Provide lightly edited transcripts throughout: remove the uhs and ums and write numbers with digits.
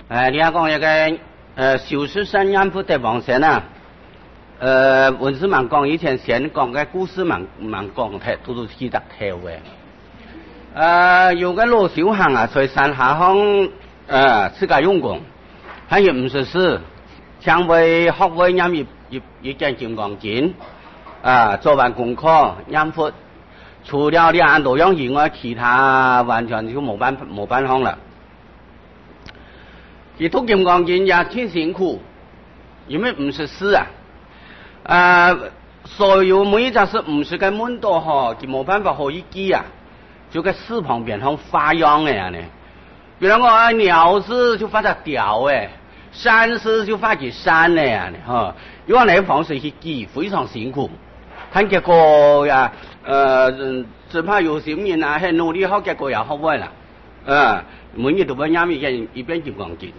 你阿讲一个修士山养父的王神啊，文字蛮讲以前先讲嘅故事蛮讲睇，都記得睇嘅。有個老小行啊，在山下鄉自家用功，還有54，將為學會念一件金剛經，做完功課念佛，除了兩樣樣以外，其他完全就冇辦法了。佢讀金剛經也挺辛苦，因為54所有每一隻是50個門道嗬，佢冇辦法可以記啊，就喺寺旁邊向發揚嘅呢。比如講鳥字就發隻鳥誒，山字就發起山嘅呀，嗬，用呢個方式去記，非常辛苦。睇結果呀，只怕有些人啊，係努力學結果也學會啦，每日都會念一遍金剛經。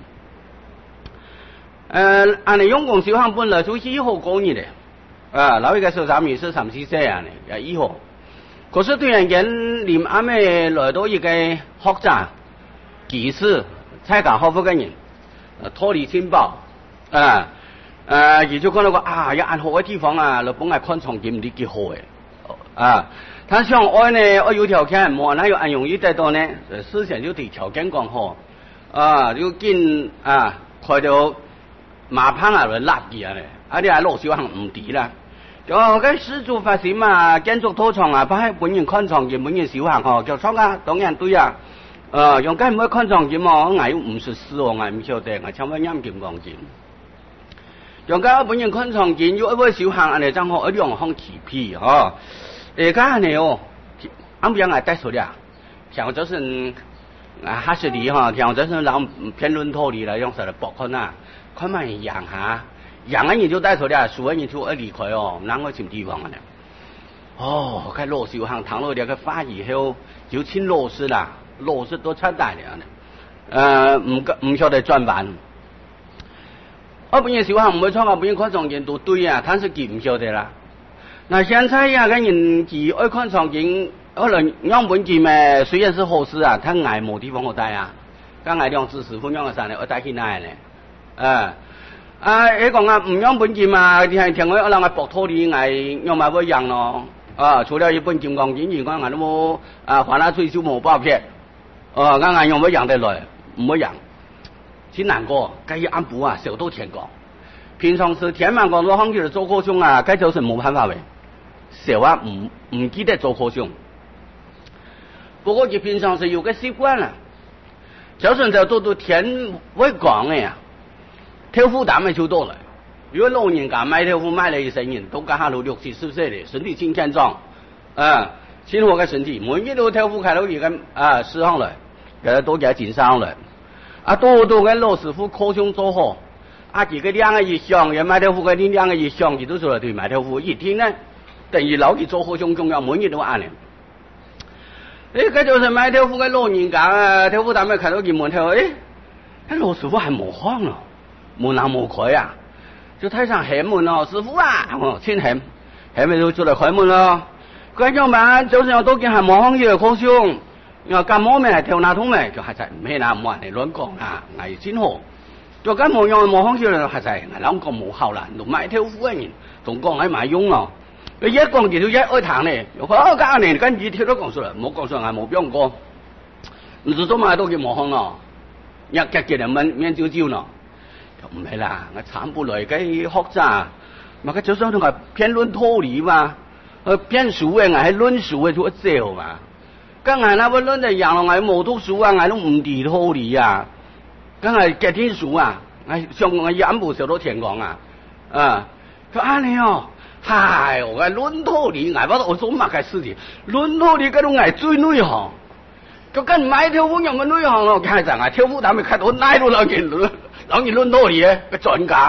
按你用功修行本來就以後講你的，老一個時咱們是34歲啊，也以後。可是對人間臨啱嘅來到一個學者、技師、才教學佛嘅人，脫離清寶，而就講到個有按好嘅地方啊，就本來看場景唔知幾好嘅，他想愛呢，我有條件，冇那有按容易得到呢，思想就對條件講好，就見開到。馬棚啊，來立嘅咧，你係老小行唔抵啦。就嗰施主發展啊，建築土廠啊，把本人看場嘅本人小行嗬，就廠啊，當然對啊。用緊唔可以看場嘅嘛，我有54我唔曉得，我差唔多念金剛經。用緊本人看場嘅，要一位小行，你正好一兩行起皮嗬。而家你哦，啱唔啱係帶出嚟啊？像就是哈士尼嗬，像就是攞偏論土嚟啦，用實嚟搏看啊。看嘛養下，養嘅人就帶出嚟，樹嘅人就離開哦，唔能夠tìm地方嘅。佢老小行躺落嚟個花以後，就請老師啦，老師都出大了唔曉得轉彎。我本人小行唔會創啊，本人看場景都對啊，但是佢唔曉得啦。嗱，現在呀，個人佢愛看場景，可能樣本佢咪雖然是好事啊，但係冇地方好帶啊，咁係兩隻師傅樣嘅山咧，我帶去哪咧？你講啊，唔用本劍啊，你係聽我一兩個博土地係用埋嗰樣咯，除了一本金剛經以外，我都冇華納最少冇包片，啱用乜樣得來，唔乜樣，真難過，計一安補啊，小到天光，平常時天晚講到行去做科胸啊，計就是冇辦法嘅，小啊唔記得做科胸，不過佢平常時有個習慣啦，就算就到天會光嘅呀。條褲膽咪就多了，如果老人家買條褲買了一身人，都剛下到60、40歲的，身體挺健壯，鮮活嘅身體，每日都條褲開到一個時行來，給都給緊上來，多嘅老師傅科胸做好，幾個兩個一箱，也買條褲嘅兩個一箱，佢都做了對買條褲，一天呢，等於老去做科胸重要，每日都按呢。佢就是買條褲嘅老人家，條褲膽咪開到幾門條，老師傅還冇慌咯。冇男冇開啊，就睇上開門咯，師傅啊，先開門就出來開門咯。佢講嘛，就算都見係冇行業科胸，又咁冇咩跳那通咩，就係在唔係嗱冇人嚟亂講啊，係先好。就咁冇用冇行業咧，係在係諗講冇效啦，都買條褲嘅人，仲講喺買用咯。佢一講就一愛談咧，好家年跟住跳都講出嚟，冇講出嚟冇邊個，唔知做乜都叫冇行咯，一日嘅人面招招咯。唔係啦，我慘不來嘅學者，嘛佢就想同佢偏論土理嘛，偏書嘅我係論書嘅做一嘛，咁係那個論嘅樣咯，我冇讀書啊，我都唔知土理啊，咁係嘅天書啊，我上我一部小到天光啊，佢你哦，係我論土理，我做乜嘅事情，論土理嗰種係最內行，佢跟買條褲用嘅內行咯，係就係條褲膽咪開到拉到兩件咯。老你論多嘢個專家，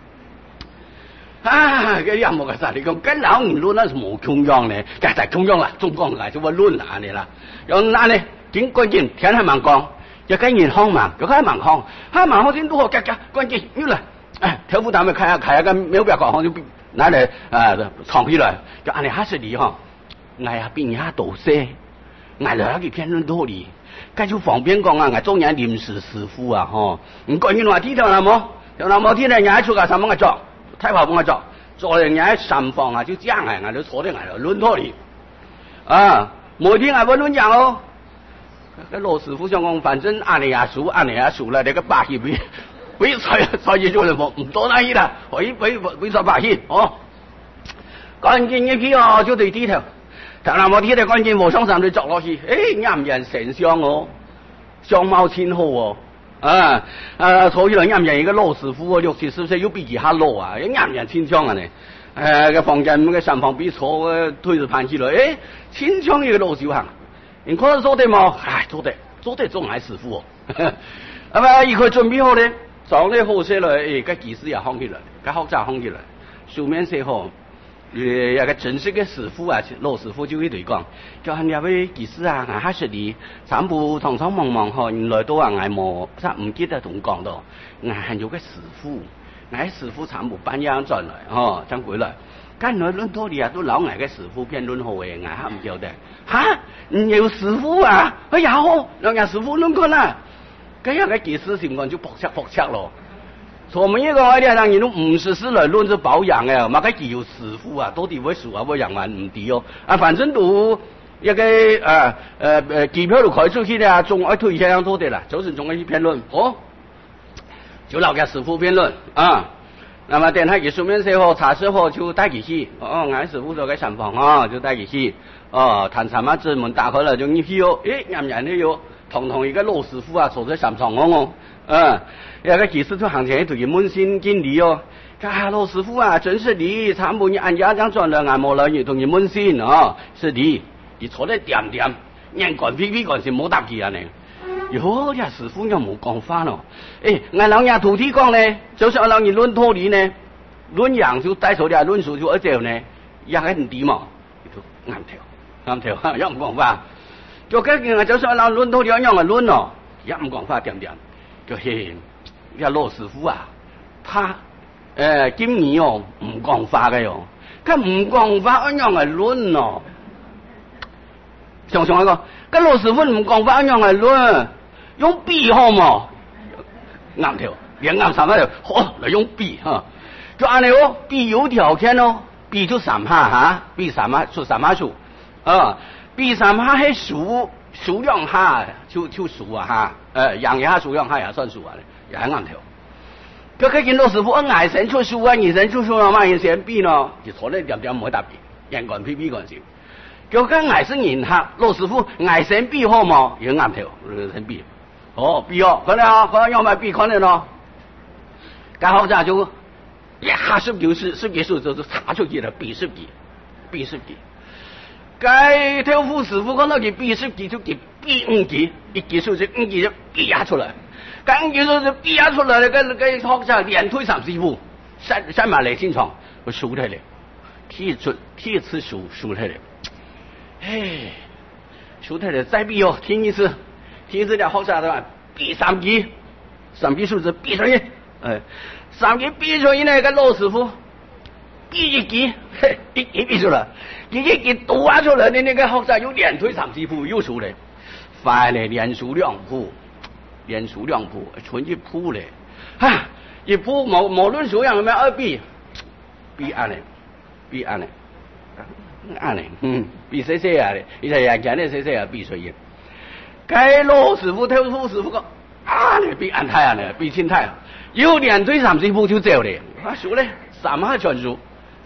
嗰啲人冇嘅實，你講跟老你論那是冇窮樣咧，就係窮樣啦，中國嚟就話論啦你啦，有那咧點關鍵天係盲講，又跟人行盲，又開盲行，盲行先都好夾關鍵要嚟，條褲膽咪開下個秒表講就拿嚟藏起來，就按你哈士尼嗬，挨下邊下倒些，挨嚟一片論多啲。 介就方便讲啊，我做人临时师傅啊，吼，唔管你话天条那么，那么天呢，人出个什么个做，太华帮个做人家三房啊，就这样啊，我就坐在外头轮托里，啊，每天还不轮讲哦。个老师傅想讲，反正按你也熟了，那个把戏不才艺做人唔多难意啦，可以说把戏哦。赶紧一去哦，就对低头，但那么低头赶紧和尚上去作落去，啱人成相哦，相貌千好哦，所以嚟啱人一個老師傅哦，60、40歲又比其他老啊，啱人千相啊呢，個房間個三房比坐個推住盤起來，千相一個老小行。你可能做得嘛？做得做埋師傅哦。咁啊，而佢準備好咧，裝啲好些來，個技師也放起來，個學者放起來，書面寫好，一個正式嘅師傅啊，老師傅就會對講，叫你位技師啊，我係你，全部匆匆忙忙嗬，原來都話我冇，唔記得同講到，我係有個師傅，我師傅全部搬樣轉來，嗬，將回來。咁我輪到你啊，都老捱嘅師傅變輪好嘅，我係唔曉得。嚇，唔有師傅啊？哎呀好，兩日師傅輪過啦。咁樣嘅技師情況就搏測咯。我們一個我哋人都50歲來輪住保養嘅，嘛個有師傅啊，到底會數啊，會養完唔知哦。反正都一個機票都開出去啦，仲愛推銷多啲啦，就是仲愛去評論，就老嘅師傅評論啊。那麼等他給書面寫好、查實好就帶佢去，俺師傅做個三房就帶佢去，談什麼之門打開了就入去哦，啱人都有，同一個老師傅啊坐在三房有個技師就行前對佢問心經理哦，老師傅啊，真是你，全部你按家長轉了，俺冇了，你同佢問心是你坐得掂，人幹屁幹是冇答佢啊你。喲，呀師傅又冇講法咯。我老人徒弟講呢，就是我老人論托理呢，論樣就帶手啲，論數就一隻呢，也係唔掂嘛，就啱條，又唔講法。就嗰件就算我老論托理一樣嘅論咯，也唔講法掂，就係呀老師傅啊，他今年唔講法嘅喲，佢唔講法一樣嘅論咯。想一個，個老師傅唔講法一樣嘅論。用筆好嘛？啱條，連啱三條，嚟用筆就按你哦，筆有條件哦，筆就3下筆3下出3下數筆3下係數量下就數啊樣一下數量下也算數啊，也係啱條。佢見老師傅外神出數啊，二神出數啊嘛，人先筆咯，就坐咧點唔會答筆，人講屁講事。叫佢外神人客，老師傅外神筆好嘛？也啱條，神筆。筆可能要買筆可能咯，然後就一下10幾數就查出去了，筆10幾，該跳舞師傅可能佢筆10幾就給筆5幾，一幾數就5幾就筆壓出來，該5幾數就筆壓出來了，個學生連推3、4步，三馬來進床，我數出來了，第一次數出來了，數出來了再筆哦，聽一次了學生的話，筆3幾數字筆出去，3幾筆出去呢個老師傅，筆1幾，一筆出來，一幾讀出來的那個學生又連推3、4步又數了，快了連數2步，存1步了，一步無論數樣有沒有2筆按呢，筆細啊的，你睇人家呢細啊筆出去。該老師傅、跳舞師傅講你筆按太呢，筆輕太，有連推3、4步就走了，數咧3下全數，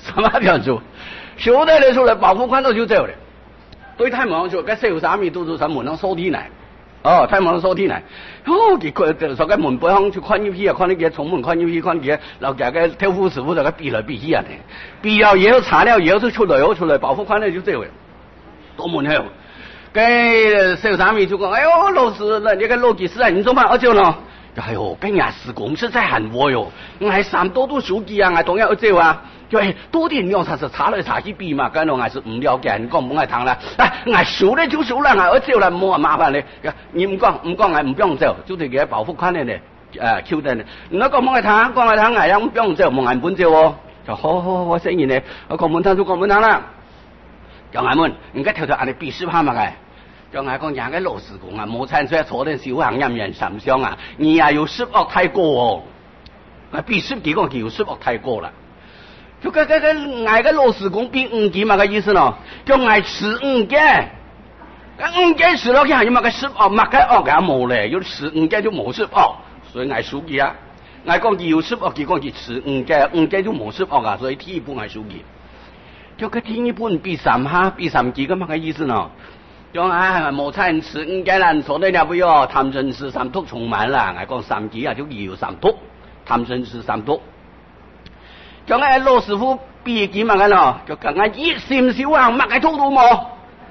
數得嚟數嚟保護款都就走了。對太忙說，該小三米都做什門能收天嚟，太忙收天嚟，佢所該門背後就看入去啊，看你嘅從門看入去，看佢老家嘅跳舞師傅就個筆來筆去啊，筆了以後查了以後就出來保護款咧就走了，到門後。cái小三米就講，哎呦，老師，那個老技師啊，你做乜而且呢？哎呦，跟人施工是在喊我喲，我3多都書記啊，我同樣而且啊，就多點用查來查去比嘛，跟我是唔了解，你講唔愛談啦，我數咧就數啦，我而且啦冇麻煩咧，你唔講，我唔用走，就係個保護款咧，Q 的咧，你講唔愛談，我也唔用走，冇眼本走哦，就好，我承認咧，我講門談就講門談啦。叫俺們，人家條條按你必須怕嘛個， 就我讲廿個老師講啊，冇產出坐定小行陰人神相啊，你啊要10億太過哦，啊比10幾個叫10億太過啦。就個挨個老師講比5幾嘛個意思咯，就挨15嘅，5幾10落去係要嘛個10億，嘛個億也冇咧，要15幾就冇10億，所以挨數記啊，挨講叫10億，佢講佢15嘅，5幾就冇10億啊，所以第一步挨數記。就個第一步比3下比3幾個嘛個意思咯。就啊，冇產15幾人坐得了不要，談真是3突充滿啦，挨講3幾啊就要3突，談真是3突。就我老師傅比幾嘛個咯，就講我熱心小行，乜嘅突都冇。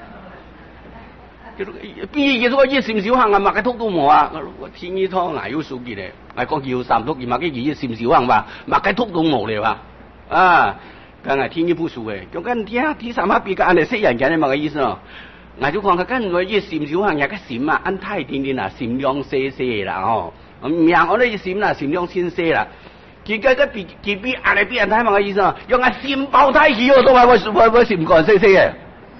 就比幾個熱心小行啊，乜嘅突都冇啊！我天一趟挨要數記咧，挨講要3突，而乜嘅熱心小行吧，乜嘅突都冇咧吧？啊，咁係天一不數嘅，就跟第3下比個按嚟識人嘅乜嘅意思咯？我就講佢跟我熱心小行，有個心啊，按太點點啦，心量細細啦哦，命我哋心啦，心量先細啦。佢個比按嚟比人太乜嘅意思啊？用個心包太起哦，都係我心肝細細嘅。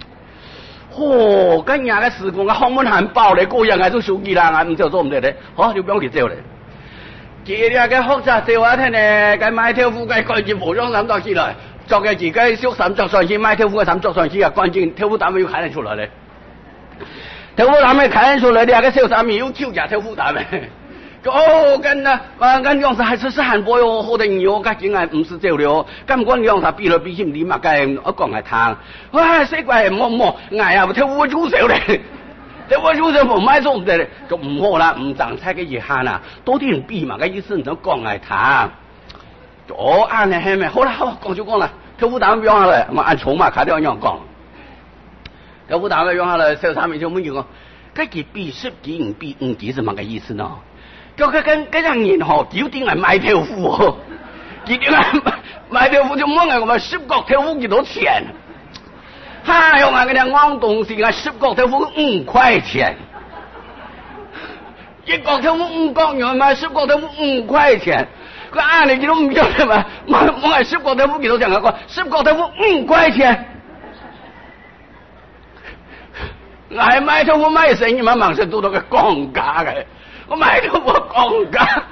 嚯，跟人嘅時光嘅康門漢包嚟，個人係都數記啦，我唔知做唔得咧，好就俾我佢做咧。佢哋嘅學習做下聽咧，佢買條褲嘅關鍵服裝諗到起來，作嘅自己縮衫着上去，買條褲嘅衫着上去啊，關鍵條褲膽要睇得出來咧。條褲膽咪睇得出來，你係個小衫要挑架條褲膽咩？哦，跟樣子還是韓國喲，好定要，佢竟然唔是這了，咁講樣子比來比去唔點嘛，佢我講係湯，哇，死鬼冇，挨啊條褲粗少咧，條褲粗少冇買做唔得咧，就唔好啦，唔賺菜嘅嘢慳啦，多啲人比嘛，嘅意思唔想講係湯，哦，啱嘅係咪？好啦，好講就講啦，條褲膽樣下來，我按籌碼卡掉樣講，條褲膽樣下來，小三咪就冇講，佢佢比10幾唔比5幾是乜嘅意思呢？就跟人言嗬，叫點係買條褲喎？叫點係買條褲就冇係我們10角條褲幾多錢？哈！用我哋廣東時啊，10角條褲5塊錢，1角條褲5角，原來買10角條褲5塊錢。佢按你都唔曉得嘛？我係10角條褲幾多錢啊？個10角條褲5塊錢。我係買條褲買生意嘛，盲成都到個降價嘅。我買條褲降價，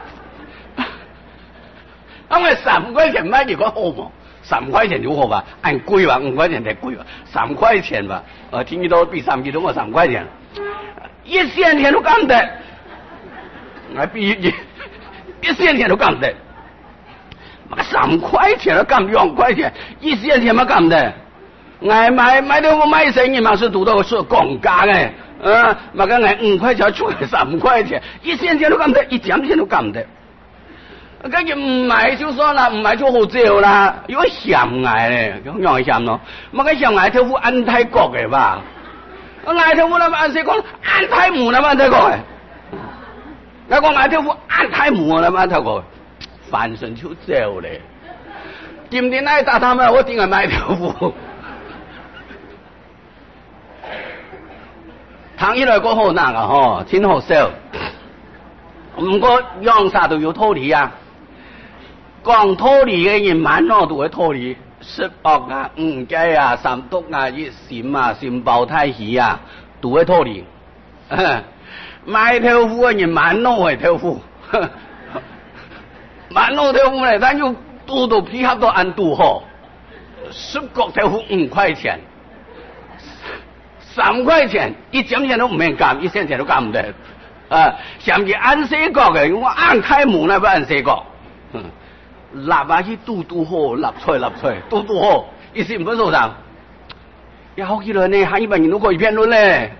我3塊錢買幾個好冇？3塊錢就好吧？按貴吧，5塊錢太貴吧？3塊錢吧？聽幾多比3幾多我3塊錢，1仙錢都咁得，我比1仙錢都咁得，我3塊錢都咁2塊錢，1仙錢嘛咁得，我買條褲買生意嘛是讀到個說降價嘅。嘛個係5塊錢出嚟3塊錢，1仙錢都咁得，1點錢都咁得。跟住唔買就算啦，唔買就好少啦。如果嫌捱咧，咁樣嫌咯。嘛個嫌捱條褲按泰國嘅吧？捱條褲啦，按誰講？按泰姆啦，按泰國嘅。我講捱條褲按泰姆啦，按泰國。翻身就走咧。點點嚟打他們？我點解買條褲？談起來過後那個嗬，真好笑。唔過樣啥都要道理啊，講道理嘅人蠻多都會道理，10億啊、5幾啊、3突啊、1閃啊、心包太喜啊，都會道理。買條褲嘅人蠻多嘅條褲，蠻多條褲咧，但要度到皮盒都按度好，10角條褲5塊錢。3塊錢1點錢都唔免減，1仙錢都減唔得。甚至按4角嘅，我按太滿啦，不按4角。立下去度好，立出度好，1仙不收上。也好幾人呢，還100人都可以騙論咧。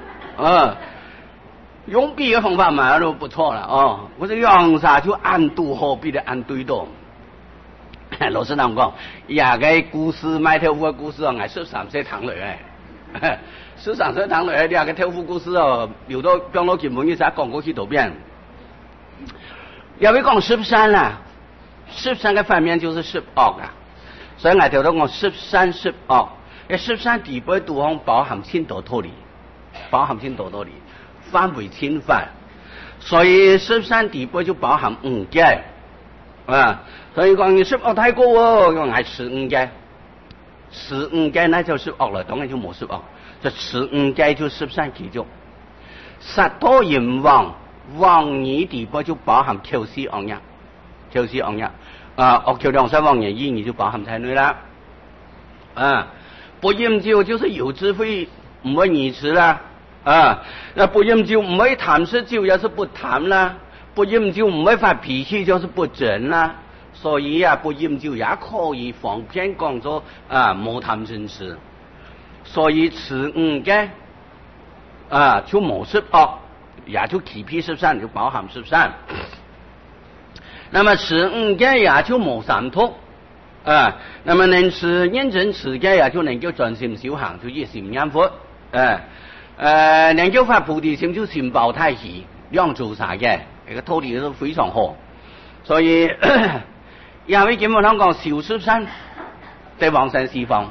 用筆嘅方法嘛都不錯啦。我說用啥就按度好，比得按對多。老師咁講，呀個故事買條褲嘅故事啊，係13歲談嚟嘅。13歲談嚟兩個條褲故事哦，有到講到根本一陣講過去圖片。有位講13啦，13嘅反面就是10億啊，所以我條到講13、10億。13底部都講包含千多道理，範圍侵犯，所以13底部就包含5幾所以講你10億太高哦，用係15幾，15幾那就10億了，當然就冇10億。 就持五戒就13其中，杀多淫妄，妄語地步就包含調戲惡業，調戲惡業惡橋良善妄言意義就包含在內啦。不飲酒就是有智慧，唔會語詞啦。那不飲酒唔會談是酒，也是不談啦。不飲酒唔會發脾氣，就是不爭啦。所以不飲酒也可以方便講作無談真事。所以持五戒就無失惡，也就起辟13，就包含13。那麼持五戒也就無三毒。那麼能持認真持戒也就能夠專心修行，就一心念佛。能夠發菩提心就心包太喜，兩做啥嘅，這個道理都非常好。所以因為基本上講修13在往生西方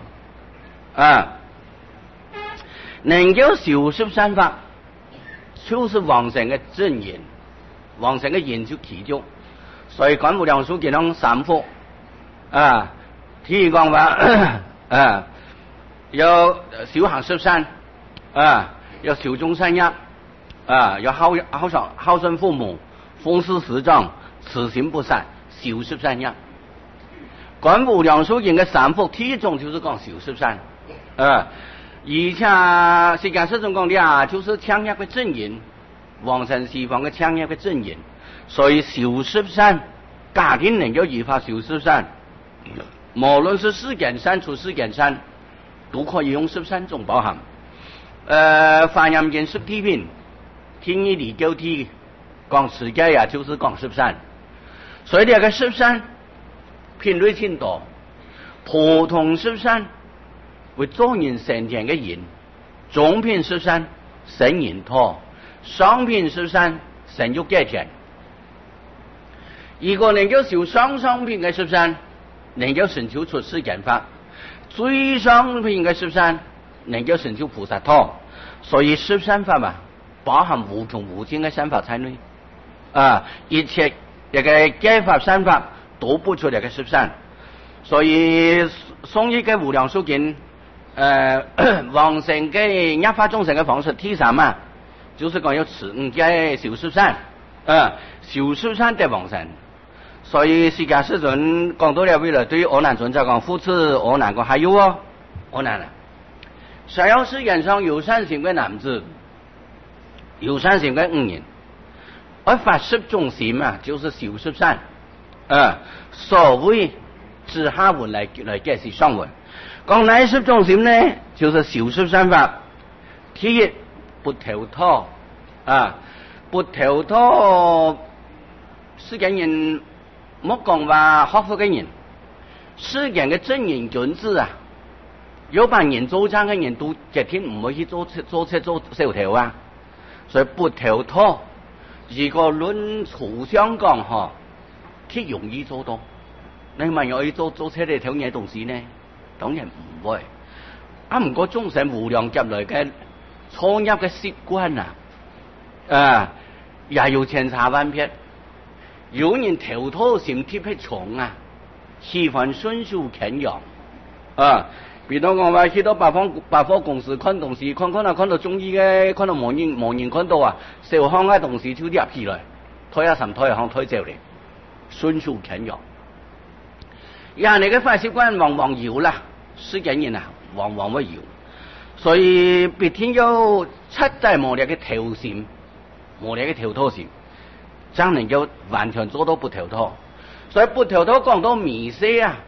能夠修13法，就是往生嘅正言，往生嘅言就其中。所以觀無量壽經講三福譬如講話要修行13要修眾善業要孝順父母，奉事師長，慈心不殺，修13業。觀無量壽經嘅三福，第一種就是講修13而且釋迦世尊講的就是強業嘅正言，往生西方嘅強業嘅正言。所以修13家庭能夠依法修13，無論是世間善出世間善，都可以用13種包含。華嚴經釋諦品天一理9體講持戒呀，就是講13。所以這個13品類挺多，普通13為做人成田嘅人，中品13成人陀，上品13成欲界天。如果能夠修上品嘅13，能夠成就出世間法；最上品嘅13，能夠成就菩薩陀。所以13法嘛，包含無窮無盡嘅三法在內一切這個戒法三法都不出這個13。所以誦一個無量壽經往生嘅一法眾生嘅方式第3就是講要持五戒修13修13得往生。所以釋迦世尊講到了，為了對阿難尊者講扶持阿難講，還有阿難想要世間上有善心嘅男子，有善心嘅五人，而發10種心就是修13所謂自下文來解釋上文，講哪10種心呢？就是修13法。第一，不投胎不投胎，世間人莫講話學佛嘅人，世間嘅正人君子有班人做爭嘅人都一天唔會去做小頭所以不投胎。如果論互相講挺容易做到。你問我要做車嚟挑嘢東西呢？當然唔會。唔過眾生無量劫來嘅創業嘅習慣也有千差萬別。有人投胎心特別重喜歡順手牽羊比如講話去到百貨公司看東西，看到中意嘅，看到冇人看到小巷嘅東西就入起來，推下神推下推走嚟，順手牽羊。人哋嘅壞習慣往往有啦，世間人往往會有，所以必定要徹底磨練嘅調心，磨練嘅調胎心，將能夠完全做到不投胎。所以不投胎講到迷失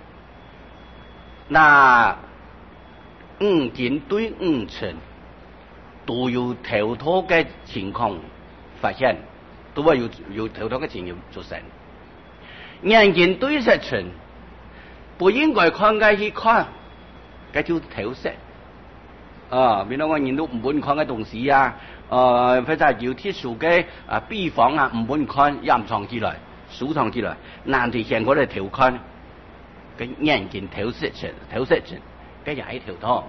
那五境對五塵都有投胎嘅情況發現，都會有投胎嘅情形出現。眼睛對實塵不應該看嘅去看，嗰就投射比如我人都唔本看嘅東西或者要貼書嘅秘方唔本看，隱藏起來，收藏起來，難題現嗰度投看，嘅眼睛投射塵，嗰也係投胎。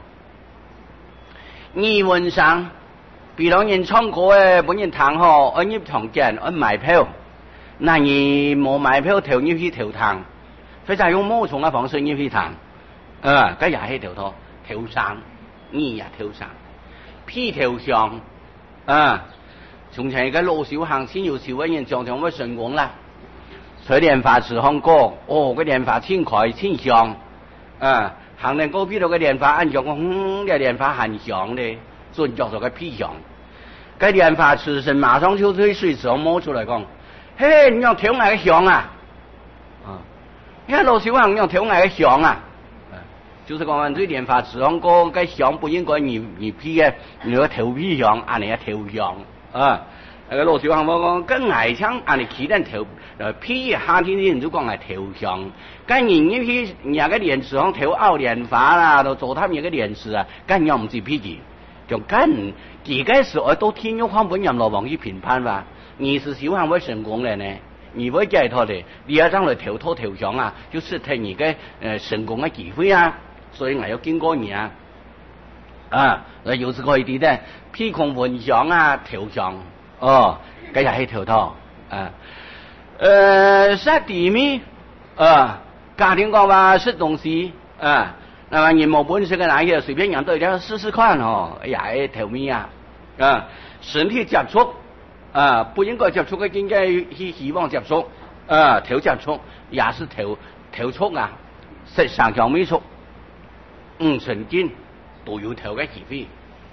語文上，比如人唱歌本人彈按入場券，按買票，那你冇買票投入去投彈，或者用某種嘅方式入去彈，嗰也係投胎，投生，語也投生。 披頭香啊。從前一個老小巷先有少個人常常會成功啦，吹蓮花池香過，個蓮花千開千香啊，行人嗰邊度嘅蓮花按照個嘅蓮花很香咧，所以叫做個披香。個蓮花池神馬上就對水池摸出來講，嘿，你要挑哪個香啊？你看老小巷你要挑哪個香啊？就是講對蓮花池香過個香不應該你披嘅，你個頭披香，按你個頭香。那個老小巷講跟矮槍按你起den頭，披夏天啲人就講係頭香，跟人一批人家個蓮池香頭拗蓮花啦，都做他們個蓮池啊，跟人唔知披嘅，就跟幾個時候都聽咗看本人落網去評判吧，你是小巷會成功嘅呢？你會解脫的，你要將來頭頭頭香啊，就是睇你個成功嘅機會啊，所以我要經過你啊。有時可以啲咧，披空雲香啊，頭香，今日係頭頭殺地咪家庭講話食東西那麼你冇本事嘅那些隨便人都要試試看也係頭咪身體接觸不應該接觸嘅應該去希望接觸頭接觸也是頭觸啊，食上條尾觸曾經都有頭嘅機會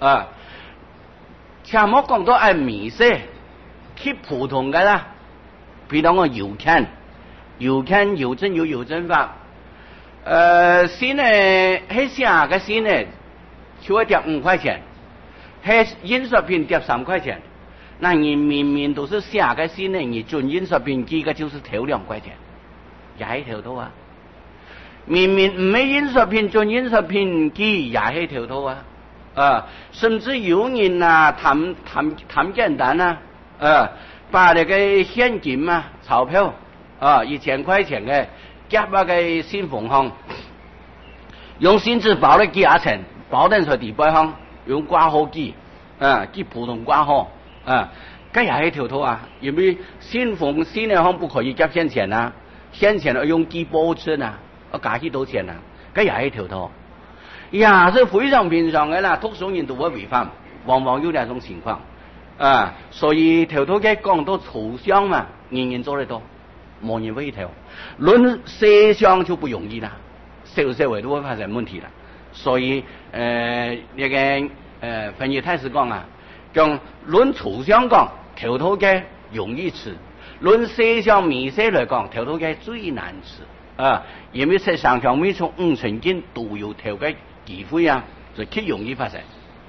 前冇講到係迷色，佢普通嘅啦，譬如講油坑郵政有郵政法，先呢喺下嘅先呢，就會跌5塊錢，喺印刷品跌3塊錢，那你明明都是下嘅先呢，你準印刷品機嘅就是頭2塊錢，也係頭頭啊！明明唔係印刷品準印刷品機也係頭頭啊！甚至有人啊貪簡單啊，把那個現金啊鈔票1000塊錢嘅夾那個信封行，用信紙包了幾層，包得在地背行，用掛號機記普通掛號這也係頭頭啊！因為信封信的行不可以夾現錢啊，現錢要用記保存啊，加幾多錢啊？這也係頭頭。呀，是非常平常嘅啦，多數人都會違反，往往有那種情況所以頭頭嘅講到抽象嘛，人人做得到，冇人會頭。論思想就不容易啦，社會都會發生問題啦。所以那個分析太師講講論抽象講頭頭嘅容易吃，論思想迷思來講頭頭嘅最難吃因為食上條尾從5寸斤都有頭嘅機會所以極容易發生。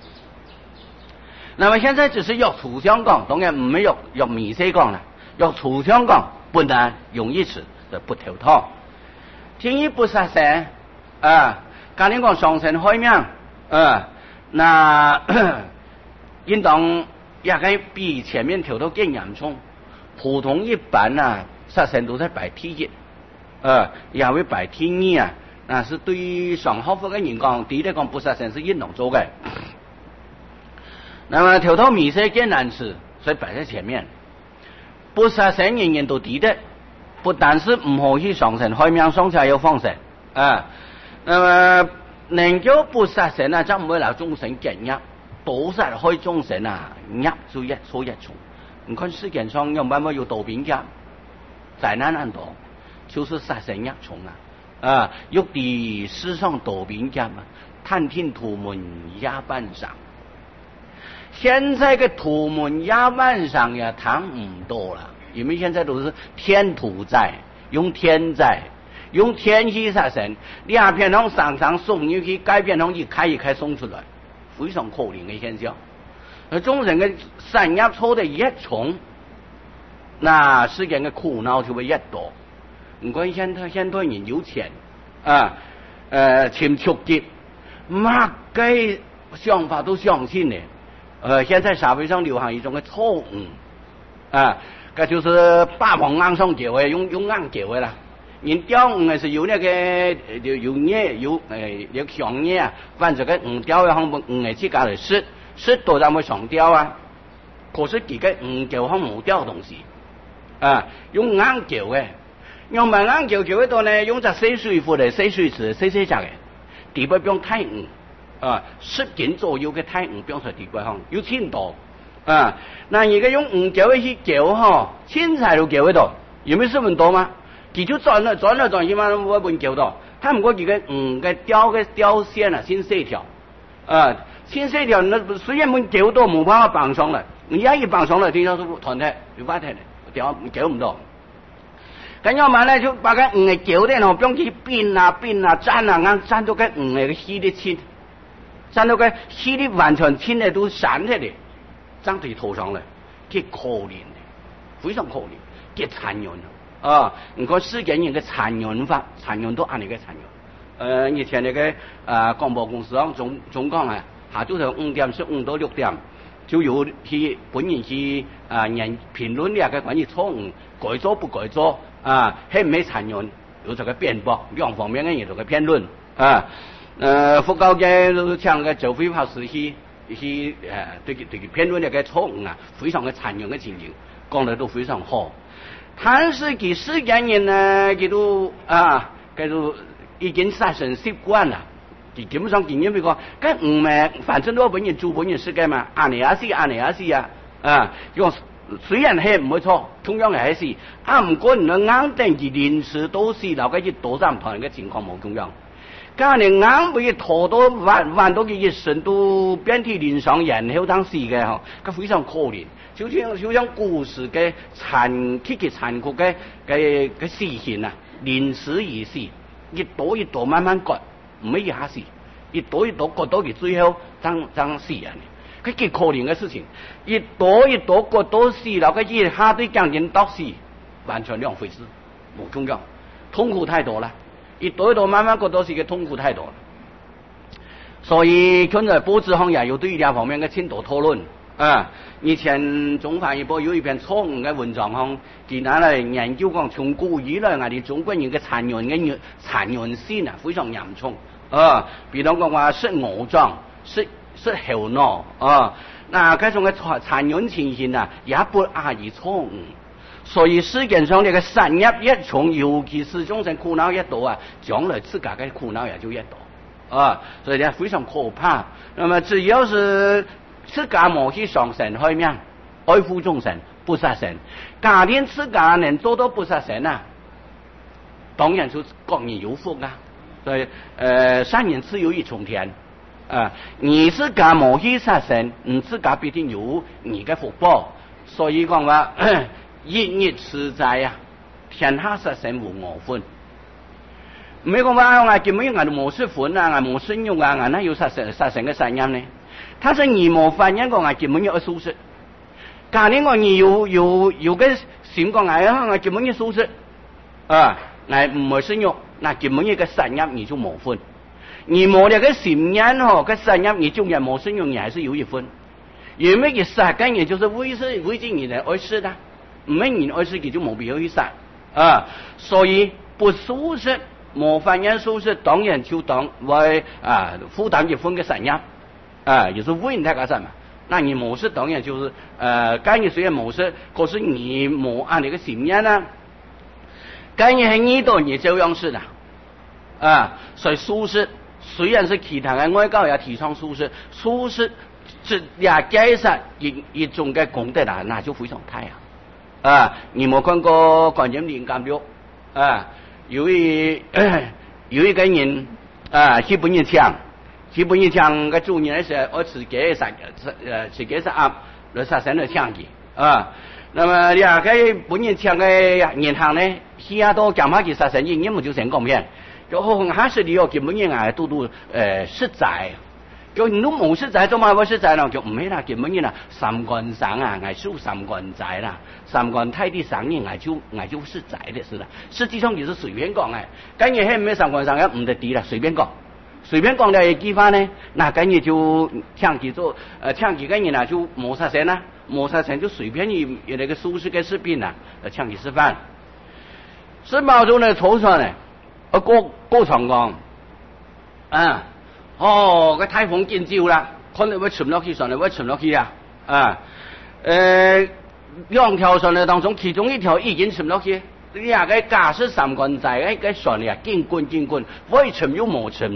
那麼現在只是用抽象講，當然唔係用迷思講啦，用抽象講不但容易吃，就不頭痛。天意不殺生剛才講上神開命那應當也該比前面頭頭更嚴重。普通一般殺生都是擺天日也會擺天意那是對於上學佛嘅人講，第一講不殺生是應當做嘅。那麼頭頭迷思更難吃，所以擺在前面。不殺生人人都知的，不但是唔可以上神開命，上才要放生那麼能夠不殺生就唔會留眾生驚壓，倒殺開眾生壓就一粗一重。你看世界上有冇乜有毒病嘅災難很多，就是殺生壓重欲地世上毒病嘅探天屠門壓半上。現在嘅屠門壓半上也談唔多了，因為現在都是天屠宰，用天宰，用天去殺生，2片桶上送入去，該片桶一開送出來，非常可憐嘅現象。眾人嘅善業錯得越重，那世間嘅苦惱就會越多。唔怪現在人有錢錢足極，乜嘅想法都相信呢。現在社會上流行一種嘅錯誤這就是霸王硬上叫嘅，用硬叫嘅啦。人釣魚是有那個有嘢有上嘢反正個魚釣嘅項目魚自家嚟食到咱們上釣可是幾個魚釣項冇釣東西用硬叫嘅，用埋硬叫喺度呢，用隻洗水壺嚟洗水池洗隻嘅，地不用太魚 10斤左右嘅太魚標出地怪項，有千多啊！那而家用魚腳去攪哈，青菜都攪得到，有沒有10分多嗎？佢就轉了，起碼我唔攪到。他唔過佢嘅魚嘅雕線啊，先細條先細條，那雖然冇攪到，冇辦法綁上來，你一綁上來，聽到是團體就發體嚟，攪唔到。咁要嘛咧，就把個魚嘅攪咧，然後將佢變啊煎啊，煎到個魚嘅稀啲清，煎到個稀啲完全清咧都散出嚟，將佢塗上嚟，幾可憐嘅，非常可憐，幾殘忍啊！唔過世間人嘅殘忍法，殘忍都按你嘅殘忍。以前那個廣播公司總講啊，下晝5點15到6點，就有去本人去人評論呢個關於錯誤改咗不改咗。係唔係殘忍？有這個辯駁，兩方面嘅嘢做個辯論佛教嘅都請個周飛法師去對佢辯論呢個錯誤非常嘅殘忍嘅情形，講得都非常好。但是佢世間人呢，佢都已經殺生習慣啦，佢基本上經驗譬如講，咁唔係，反正都本人做本人世界嘛，按嚟也是用。雖然係唔會錯，同樣係事，唔過你硬定住連時都是留嗰啲多三團嘅情況冇同樣。假如硬俾拖到玩到佢一生都遍體鱗傷，然後當時嘅嗬，佢非常可憐，就像故事嘅殘酷嘅事情連時而死，一朵慢慢割，唔係一下死，一朵割到佢最後當死人。佢幾可憐嘅事情，一朵割到死了，佢一下對將人到死，完全兩回事，冇重要，痛苦太多了，一朵慢慢割到死嘅痛苦太多了。所以現在報紙行也有對兩方面嘅深度討論以前中華日報有一篇錯誤嘅文章佢拿來研究講從古以來我哋中國人嘅殘忍性非常嚴重比如講話食鵝臟是後腦那嗰種嘅殘忍情形也不亞於錯誤。所以世界上呢個殺業越重，尤其是眾生苦惱越多將來自家嘅苦惱也就越多所以呢非常可怕。那麼只要是自家冇去上神開面愛護眾生不殺生，假定自家能做到不殺生當然就各人有福所以善人自有一重天你自家冇去殺生，你自家必定有你嘅福報。所以講話一日自在天下殺生無我分。唔係講話我根本我冇識分我冇信用我哪有殺生嘅殺業呢？他說你冇發現我根本要素食，假如我有個心講我根本要素食我唔係信用，那根本一個殺業你就冇分。你冇那個心眼個殺業你縱然冇信用，你還是有一分。因為佢殺根也就是為盡你的愛食的，唔係你愛食佢就冇必要去殺所以不素食冇發現素食當然就當為負擔一分嘅殺業也是為你太個殺嘛。那你冇食當然就是干你雖然冇食，可是你冇按那個心眼干你係你都你這樣食的所以素食雖然是其他的外教也提倡素食也介紹一種嘅功德那就非常大你冇看過觀音靈感了有一個人去本人搶個主人是我自己殺鴨來殺生來搶佢那麼兩個本人搶個銀行呢西亞都講話佢殺生因為就成功片就還是你要基本人都實在就你都冇實在做乜會實在就唔係啦基本人三觀上收三觀在啦三觀太啲上人就實在的是啦實際上就是隨便講咁嘢係唔係三觀上唔得啲啦隨便講嘅幾番呢那咁嘢就搶幾個人就冇殺生冇殺生就隨便以那個素食嘅食品搶幾食飯食飽咗呢吐出嚟過長江個颱風見招啦，可能會沉落去上嚟，會沉落去兩條船嚟當中，其中一條已經沉落去，兩個駕駛三觀在個船嚟見滾，會沉又冇沉啦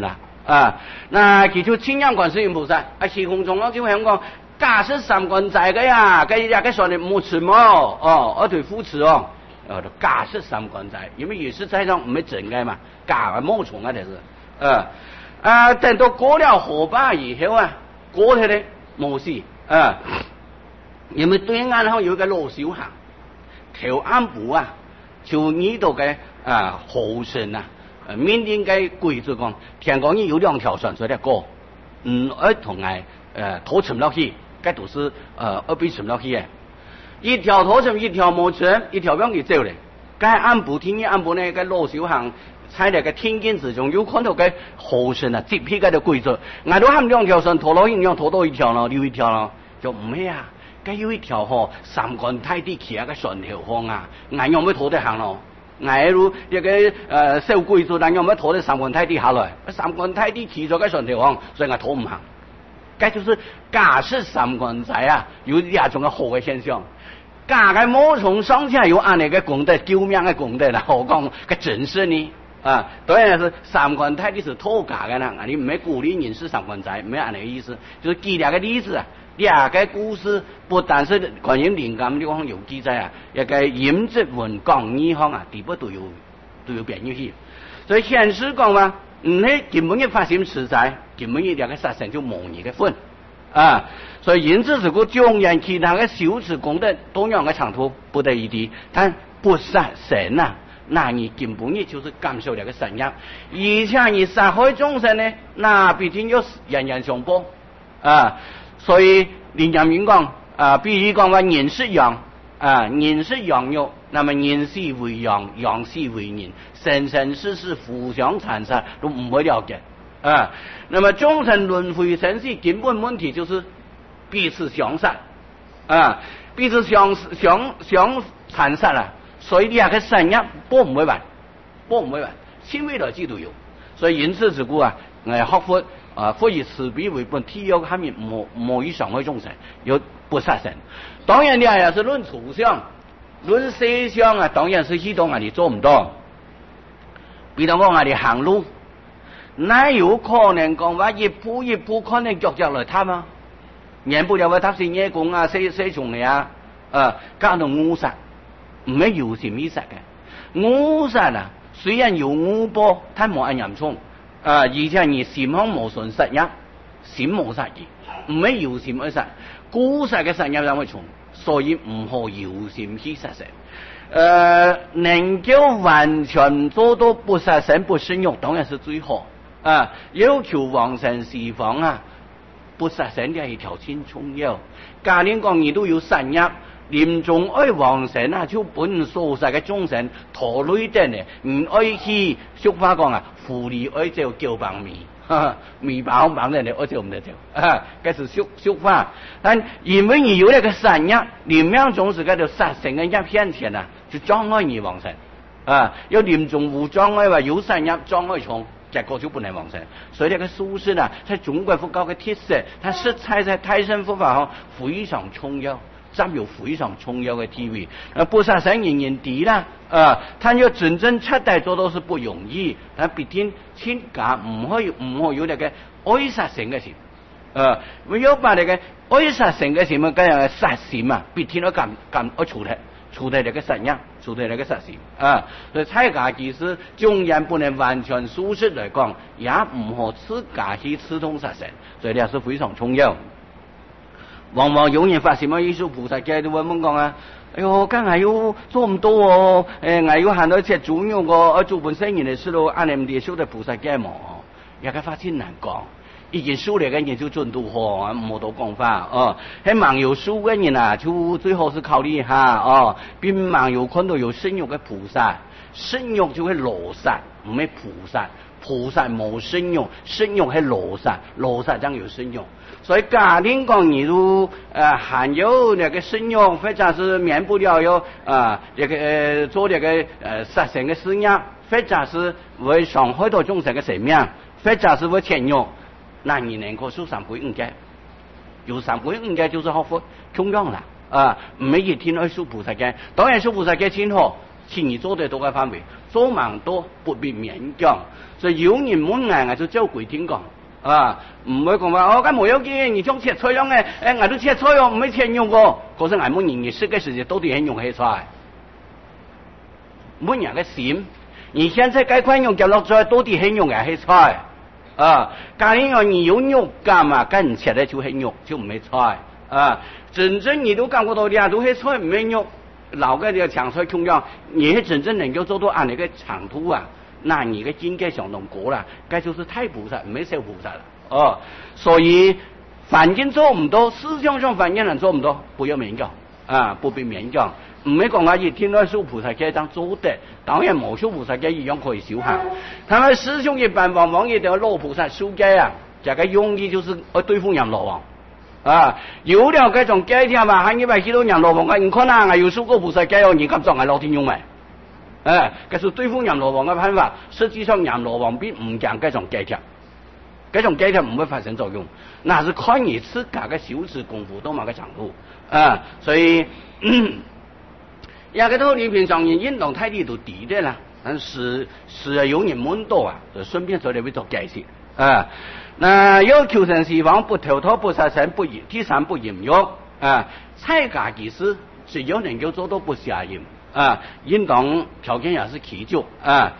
啊。那其就清凉观世音菩萨啊，时空中我就香讲驾驶三观在个呀，个说的没吃嘛哦，对扶持哦，驾驶三观在，因为也是在上没整个嘛，驾冒充啊，这是等到过了河坝以后啊，过去的冇事因为对岸后有一个老小行，头安步啊，就呢度嘅河神啊，缅甸嘅贵州讲，听讲呢有2条船出嚟過，同埋拖沉落去，嗰度是被沉落去嘅，一條拖沉，一條冇沉，一條讓佢走嚟，嗰安步天安步呢，嗰老小行。在那個天間之中，有看到個河神啊，接起嗰條貴州，我都喊2條船拖落去，拖到1條咯，留1條咯，就唔係啊，佢有1條河三觀太啲企啊個船條河啊，我用咩拖得行咯？我如一個小貴州，但用咩拖得三觀太啲下來？三觀太啲企咗個船條河，所以我拖唔行。嗰就是駕駛三觀在啊，有2種嘅河嘅現象。駕嘅冇從上下有按你嘅功德，救命嘅功德啦，何講個真實呢？當然是三觀太啲是拖假嘅啦，你唔係鼓勵人是三觀在，唔係按你嘅意思，就是舉2個例子啊，2個故事不但是關於靈感地方有記載啊，一個嚴質文講義方啊，地部都有變入去，所以顯示講嘛，唔係根本嘅發心實在，根本嘅2個殺神就模擬嘅分所以因此是個縱然其他嘅修持功德同樣嘅長途不得一提，但不殺神啊。那你根本你就是感受了個神業，而且你殺害眾生呢，那必定有人人相報所以連人民講比如講話人是羊人是羊肉，那麼人是為羊，羊是為人，生生世世互相殘殺都唔會了解那麼眾生輪迴生死根本問題就是彼此相殺彼此相殘殺啦。所以2個神業波唔會還，先未來之都有，所以因此之故啊，學佛佛以慈悲為本，體有下面冇以傷害眾生，有不殺生。當然你也是論處相，論色相啊，當然是許多我哋做唔到。比如講我哋行路，哪有可能講話一步一步可能腳來踏啊？免不了話踏是野公啊、西蟲嚟加到誤殺。唔係有什意思嘅，誤殺啊，雖然有誤報，但冇咁嚴重而且你心向無順殺業，心無殺意，唔係有心而殺，故殺嘅殺業有乜重，所以唔可有心去殺生能夠完全做到不殺生不生育，當然是最好要求往生西方不殺生嘅一條線重要。假如講你都有殺業。臨終愛往生就本所殺嘅眾生拖累的呢，唔愛去俗話講狐狸愛做叫棒米，米棒棒的呢愛做唔得做這是俗話。但因為你有那個善業，臨命終時嗰條殺生嘅業現前就障礙你往生要臨終無障礙話有善業障礙重，結果就不能往生。所以這個術士在中國佛教嘅特色，它實在在太上佛法非常重要。佔有非常重要的地位不殺生人人敵啦但要真正徹底做到是不容易，但必定千家唔可以有那個愛殺生嘅事沒有把那個愛殺生嘅事咁樣殺心必定要咁處理那個殺業，處理那個殺心所以在家其實縱然不能完全素食來講，也唔可自家去刺痛殺生，所以呢是非常重要。往往有人發什麼藝術菩薩嘅都會咁講哎呦，梗係要做唔到我要行到隻主要個做本身人哋識到按你唔哋修的菩薩嘅嘛，有個發展難講，已經修嚟嘅人就進度好冇到講法喺盲有修嘅人就最好是考慮一下比盲有看到有身肉嘅菩薩，身肉就係羅剎，唔係菩薩冇身肉，身肉係羅剎將有身肉。所以家庭講你都含有那個身肉，或者是免不了有做那個殺生嘅事業，或者是會傷害到眾生嘅生命，或者是會僭越，那你能夠修三歸五戒，有三歸五戒就是學佛供養啦唔係一天去修菩薩戒，當然修菩薩戒先好，請你做得多個範圍。 做蛮多不必勉強。所以有人滿硬就照規定講啊，唔會講話哦，咁冇有嘅，你將切菜樣嘅，我都切菜哦，唔係切肉個，嗰陣我冇人識嘅時候都係用起菜，冇人嘅閃。而現在這款用夾落菜都係用嘅起菜啊，假如講你有肉幹嘛，跟切咧就係肉，就唔係菜啊。真正你都感覺到啲都係菜唔係肉，老嘅啲長菜窮樣，你係真正能夠做到按那個長途啊。那你的境界相當高了，該就是太菩薩，唔係小菩薩了哦。所以凡間做唔到，思想上凡間人做唔到，不要勉強啊，不必勉強。唔係講話一天都修菩薩戒當做得，當然冇修菩薩戒一樣可以修行。他們師兄一般往往一定要落菩薩修戒啊，這個用意就是要對付閻羅王啊。有了這種戒條嘛，還一百幾多閻羅王啊，你看哪有修過菩薩戒哦，你咁撞係老天用咪？這是對付閻羅王嘅辦法。實際上閻羅王並唔講這種戒條，這種戒條唔會發生作用，那是看你自家嘅修持功夫到某個程度啊。所以這個道理平常人運動態度都低的啦，但是有人滿多啊，就順便做嚟會做解釋啊。那要求神西方不頭陀不殺生不淫，第三不淫欲啊，菜價其實只要能夠做到不下淫。啊，運動條件也是其足啊。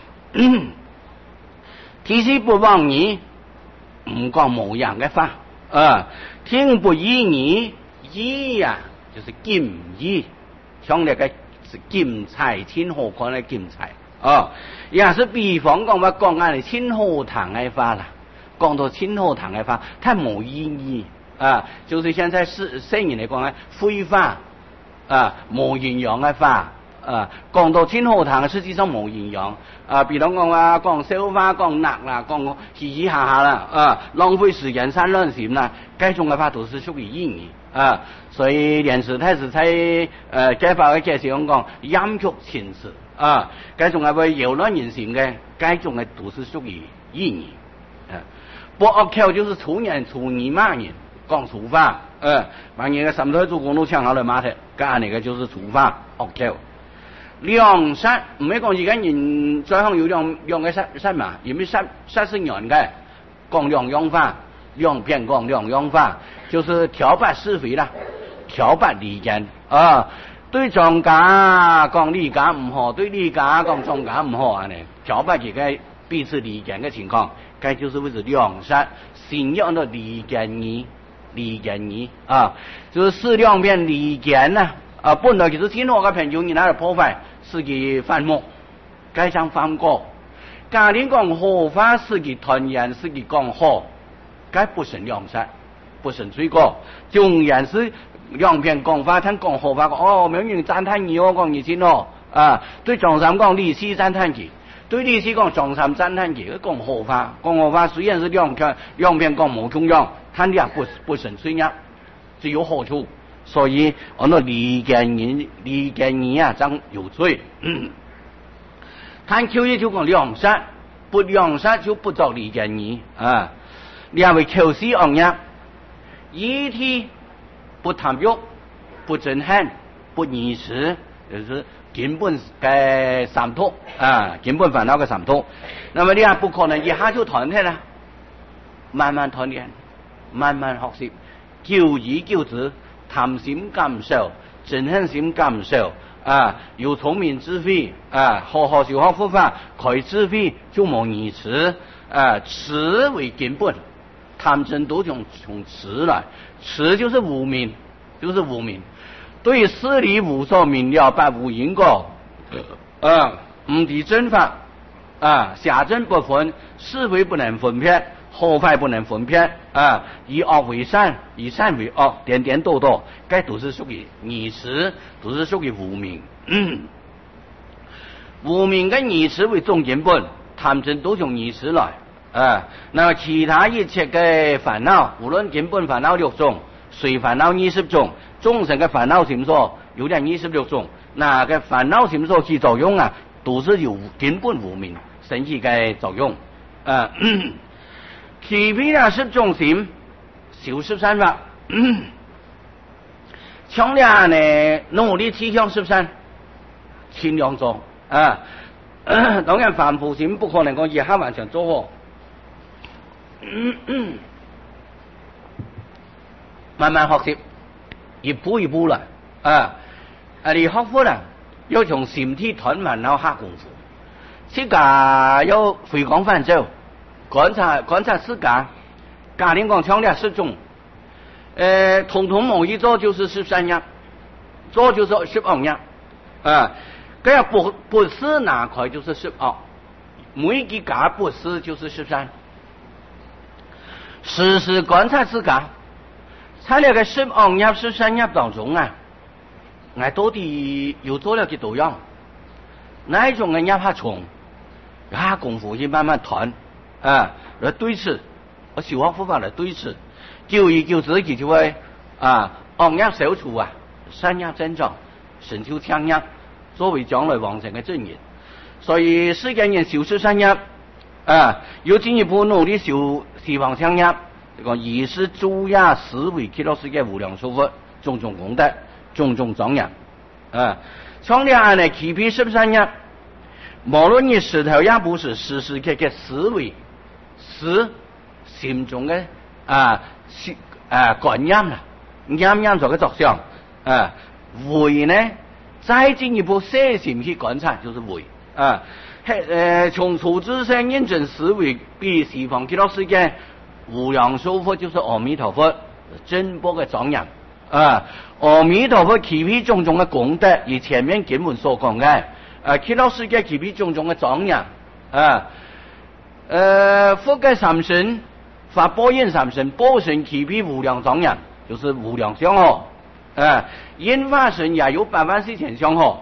第四不妄語，唔講無樣嘅法啊。聽不依語，依呀就是禁語，像那個禁菜，清河講的禁菜啊，也是比方講話講緊清河堂嘅法啦。講到清河堂嘅法，它冇意義啊，就是現在世人嚟講咧，非法。啊，冇營養嘅法啊，講到清河堂實際上冇營養啊，比如講啊，講燒花，講辣啦，講嘻嘻哈哈啦，啊，浪費時間散亂心啦，該種嘅法都是屬於淫語啊，所以蓮師太子在解法嘅解釋講陰曲情詞啊，該種係會擾亂人心嘅，該種嘅都是屬於淫語啊，不惡口就是粗言粗語罵人，講粗話。把你個什麼都做公路搶好了馬的，幹那個就是粗話惡口。良殺唔係講而家人在行有兩個殺嘛，因為殺是人嘅，講兩樣法，兩片講兩樣法，就是挑撥是非啦，挑撥離間啊。對莊家講離間唔好，對離家講莊家唔好啊呢，挑撥幾個彼此離間嘅情況，該就是為是良殺，信仰的離間義。離間義啊，就是四兩片離間呐啊，本來就是天河嘅朋友，你拿嚟破壞，是佢反目，該將反過。假如講好法，是佢團圓，是佢講好，該不成良殺，不成罪過。縱然是兩片講法，他講好法，哦，沒有人讚嘆你，我講你先哦啊，對眾生講利息讚嘆佢，對利息講眾生讚嘆佢，講好法雖然是兩片講冇中央。他倆不生罪孽，只有好處，所以我那離間人啊，真有罪。他口也就講良殺，不良殺就不做離間人啊。兩位口是惡業，一體不貪欲，不憎恨，不異食，就是根本嘅三毒啊，根本煩惱嘅三毒。那麼你也不可能一下就團體啦，慢慢團練。慢慢學習，久而久之，貪心減少，憎恨心減少啊，有聰明智慧啊，好好修學佛法，開智慧就冇異持啊，持為根本，貪嗔都從持來，持就是無明，對於事理無所明了，不無因果唔知正法啊，邪正不分，是非不能分辨。好壞不能分辨啊，以惡為善，以善為惡，點點多多，該都是屬於異持，都是屬於無明。無明跟異持為總根本，貪嗔都從異持來啊。那麼其他一切嘅煩惱，無論根本煩惱6種，隨煩惱20種，眾生嘅煩惱心所有點26種，那個煩惱心所起作用啊，都是有根本無明生起嘅作用啊。其餘那10種心，修13法，強烈呢努力去向13，盡量做啊。 当然凡夫心不可能讲一下完全做好，慢慢学习，一步一步来你学佛啦，要从身体团慢然后下功夫，自家要回光返照，观察自家，家庭讲强烈适中，统统某一做就是13样，做就是12样，这样不是哪块就是12，每一家不是就是13，时时观察自家，在那个12样13样当中我到底又做了几多样？哪一种人压怕重？功夫去慢慢团来对峙，我小学佛法来对峙，久而久之佢就會昂壓小處山壓增長，神修強壓，作為將來往生嘅證言。所以世間人修持山壓要進一步努力修西方強壓，講以是諸壓思維極樂世界無量壽佛，種種功德，種種莊嚴從兩呢起批13壓，無論你石頭也不是時時刻刻思維是心中嘅觀念啦，念做嘅作相慧呢再進一步細心去觀察就是慧從處之上認真思維，比西方極樂世界無量壽佛就是阿彌陀佛真波嘅莊嚴阿彌陀佛起批種種嘅功德，而前面經文所講嘅極樂世界起批種種嘅莊嚴佛嘅三身法般若三身，报身起批无量庄严，就是无量相好因法身也有84000相好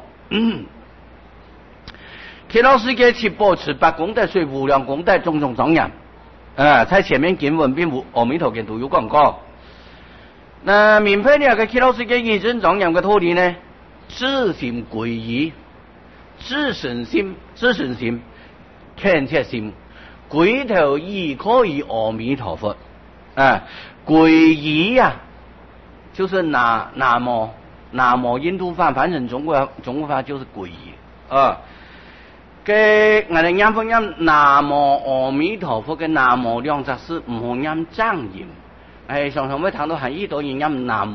极乐世界七宝持八功德水无量功德种种庄严在前面经文并无阿弥陀经都有讲过。那明白了个极乐世界一真庄严的道理呢，自心归依，自身心恳切心归头依靠于阿弥陀佛皈依就是南无印度法，反正中国法就是皈依给我哋念佛念南无阿弥陀佛跟南无两只是唔好念藏音常常會談到含義到念南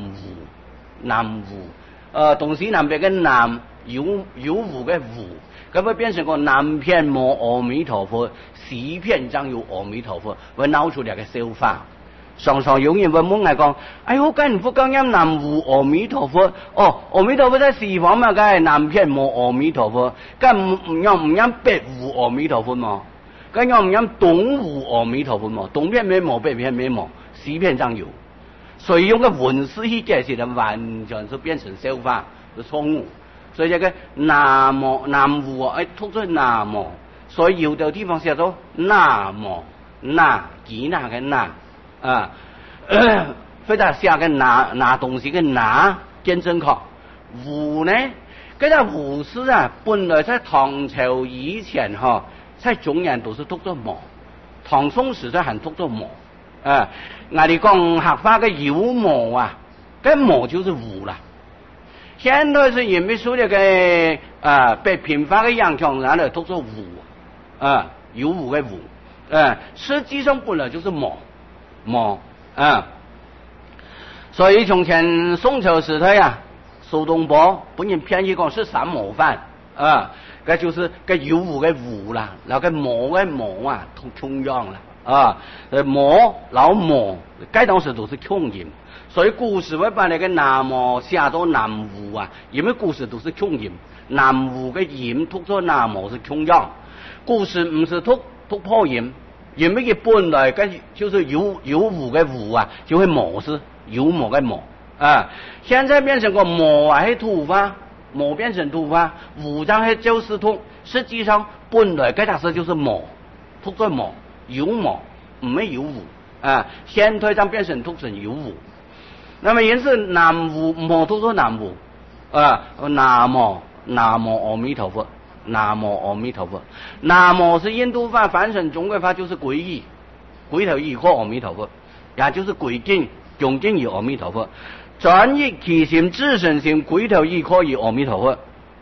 無東西南北跟南有無嘅無，咁會變成個南片冇阿彌陀佛，西片將有阿彌陀佛，會鬧出嚟嘅笑話。常常有人會問我講：哎呦，梗唔復講念南無阿彌陀佛，阿彌陀佛在西方嘛，梗係南片冇阿彌陀佛，梗唔念北無阿彌陀佛嘛？梗唔念東無阿彌陀佛嘛？東片沒冇，北片沒冇，西片將有。所以用個文字去解釋的，完全是變成笑話，是錯誤。所以這個南無讀作南無，所以有的地方寫作南無吉那個那非常寫個拿東西個拿見正確。無呢，這個無字本來在唐朝以前在中原都是讀作無，唐宋時代還讀作無我哋講客話嘅有無這無就是無啦。現在是因為說這個被頻繁嘅洋腔，然後讀作無有無嘅無實際上本來就是無所以從前宋朝時代蘇東坡本人偏義講是三無飯這就是個有無嘅無啦，然後個無嘅無同樣啦無老無該當時都是窮音，所以古時會把那個南無寫到南無因為古時都是窮音，南無嘅音讀作南無是窮樣，古時唔是讀破音，因為佢本來就是有無嘅無就會無是有無嘅無現在變成個無係土法，無變成土法，無章係就是土，實際上本來該當時就是無讀作無有無唔係有無現在將變成讀成有無。那麼因此南無無讀作南無南無阿彌陀佛，南無阿彌陀佛，南無是印度法，翻成中國法就是皈依，歸頭依靠阿彌陀佛，也就是歸敬恭敬於阿彌陀佛，專一其心自身心歸頭依靠於阿彌陀佛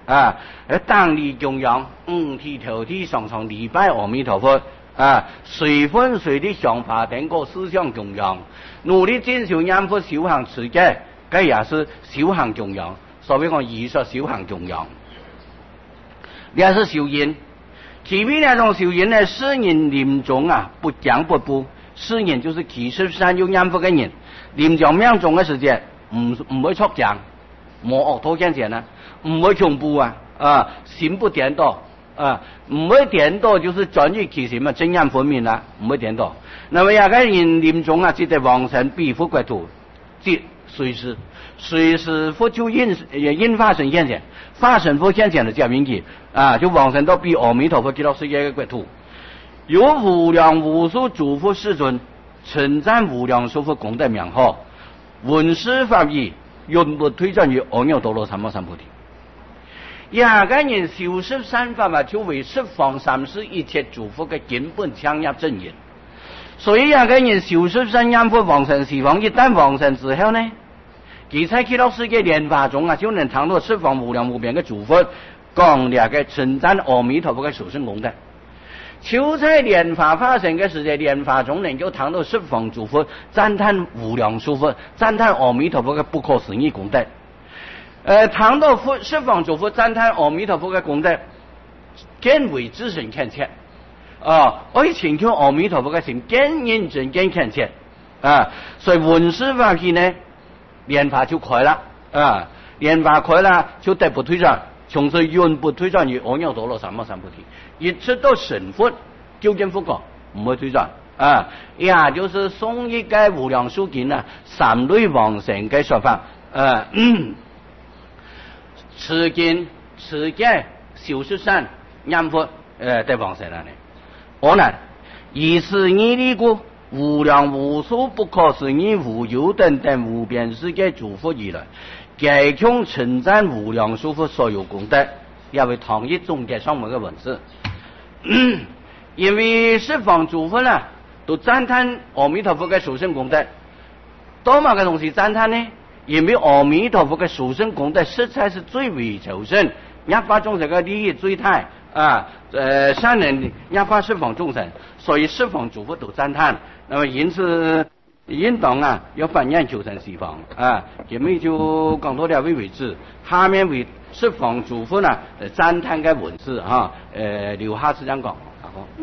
啊，当力供养，五体投地，常常礼拜阿弥陀佛。啊，随分随地想法等个思想供养，努力进修念佛修行持戒，这也是修行供养。所谓讲艺术修行供养，也是修因。前面那种修因呢，世人临终啊，不讲不布。世人就是其实山有念佛嘅人，临终命終嘅時節，唔會出講，冇惡土見錢啊，唔會恐怖啊，心不顛倒。唔會顛倒，就是專於其什麼正眼分明啦，唔會顛倒。那麼有個人臨終啊，即係往生必復國土，即隨時佛就因化身現前，化身佛現前的叫名句啊，就往生到比阿彌陀佛極樂世界嘅國土，有無量無數諸佛世尊稱讚無量壽佛功德名號，聞是法義，永不退轉於阿耨多羅三藐三菩提。亞個人修十善法嘛，就為十方三世一切諸佛嘅根本強入真言。所以亞個人修十善念佛往生西方，一旦往生之後呢，佢在極樂世界蓮華中啊，就能談到十方無量無邊嘅諸佛講兩個稱讚阿彌陀佛嘅殊勝功德。就在蓮華發生嘅時節，蓮華中能夠談到十方諸佛讚歎無量壽佛，讚歎阿彌陀佛嘅不可思議功德。談到十方諸佛讚歎阿彌陀佛嘅功德，更為自身懇切愛請求阿彌陀佛嘅心更認真更懇切所以聞是法義呢，蓮華就開了蓮華開了就得不退轉，從此永不退轉於阿耨多羅三藐三菩提，一直到成佛究竟佛果唔會退轉也就是宋一個無量壽經啊三類往生嘅說法持經持戒修十善念佛得往生了呢。我呢以是義理故，無量無數不可思議無有等等無邊世界諸佛而來，皆窮稱讚無量壽佛所有功德，也為唐譯總結上面嘅文字。因為十方諸佛呢都讚歎阿彌陀佛嘅殊勝功德，多麼嘅東西讚歎呢？因為阿彌陀佛嘅殊勝功德實在是最為殊勝，一發眾生嘅利益最大善人一發十方眾生，所以十方諸佛都讚歎。那麼因此應當要發願求生西方前面就講到了為止，下面為十方諸佛讚歎嘅文字留下是這樣講。